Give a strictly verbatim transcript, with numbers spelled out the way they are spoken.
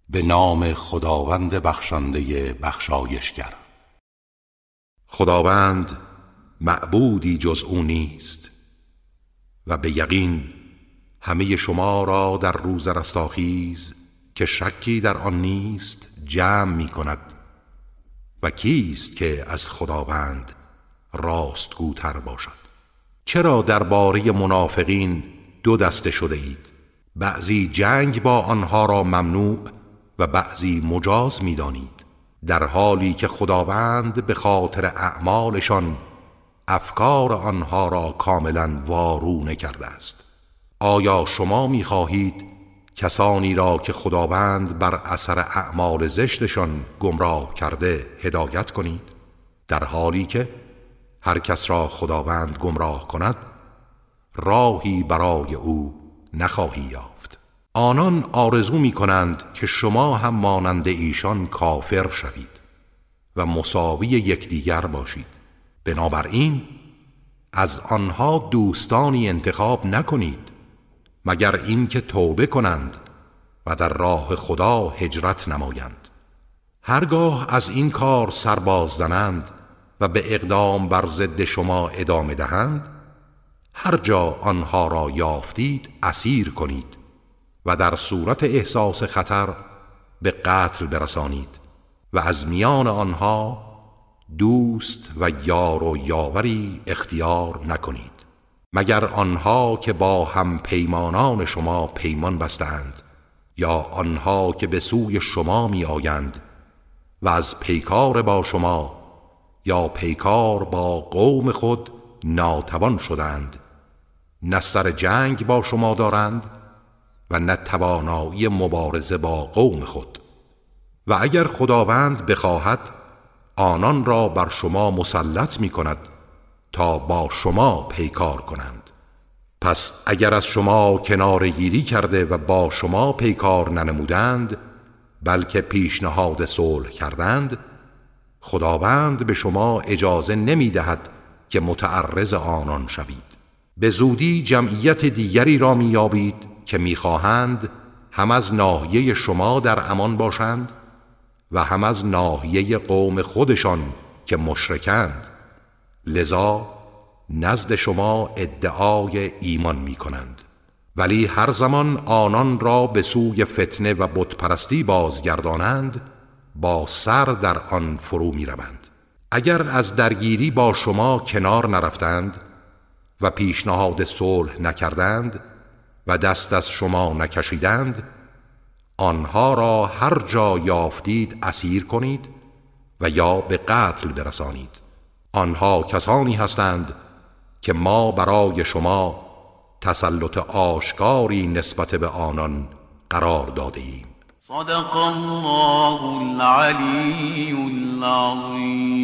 به نام خداوند بخشنده بخشایشگر. خداوند معبودی جز او نیست و به یقین همه شما را در روز رستاخیز که شکی در آن نیست جمع می کند. و کیست که از خداوند راستگوتر باشد؟ چرا درباره منافقین دو دسته شده اید؟ بعضی جنگ با آنها را ممنوع و بعضی مجاز می دانید، در حالی که خداوند به خاطر اعمالشان افکار آنها را کاملا وارونه کرده است. آیا شما می خواهید کسانی را که خداوند بر اثر اعمال زشتشان گمراه کرده هدایت کنید، در حالی که هر کس را خداوند گمراه کند راهی برای او نخواهی یافت؟ آنان آرزو می کنند که شما هم مانند ایشان کافر شوید و مساوی یکدیگر باشید. بنابراین از آنها دوستانی انتخاب نکنید مگر این که توبه کنند و در راه خدا هجرت نمایند. هرگاه از این کار سربازدنند و به اقدام بر ضد شما ادامه دهند، هر جا آنها را یافتید اسیر کنید و در صورت احساس خطر به قتل برسانید و از میان آنها دوست و یار و یاوری اختیار نکنید مگر آنها که با هم پیمانان شما پیمان بستند یا آنها که به سوی شما می آیند و از پیکار با شما یا پیکار با قوم خود ناتوان شدند، نه سر جنگ با شما دارند و نه توانایی مبارزه با قوم خود. و اگر خداوند بخواهد آنان را بر شما مسلط می کند تا با شما پیکار کنند. پس اگر از شما کناره‌گیری کرده و با شما پیکار ننمودند بلکه پیشنهاد صلح کردند، خداوند به شما اجازه نمی دهد که متعرض آنان شوید. به زودی جمعیت دیگری را می یابید که می خواهند هم از ناحیه شما در امان باشند و هم از ناحیه قوم خودشان که مشرکند، لذا نزد شما ادعای ایمان می کنند، ولی هر زمان آنان را به سوی فتنه و بتپرستی بازگردانند با سر در آن فرو می روند. اگر از درگیری با شما کنار نرفتند و پیشنهاد صلح نکردند و دست از شما نکشیدند، آنها را هر جا یافتید اسیر کنید و یا به قتل برسانید. آنها کسانی هستند که ما برای شما تسلط آشکاری نسبت به آنان قرار داده ایم. صدق الله العلی العظیم.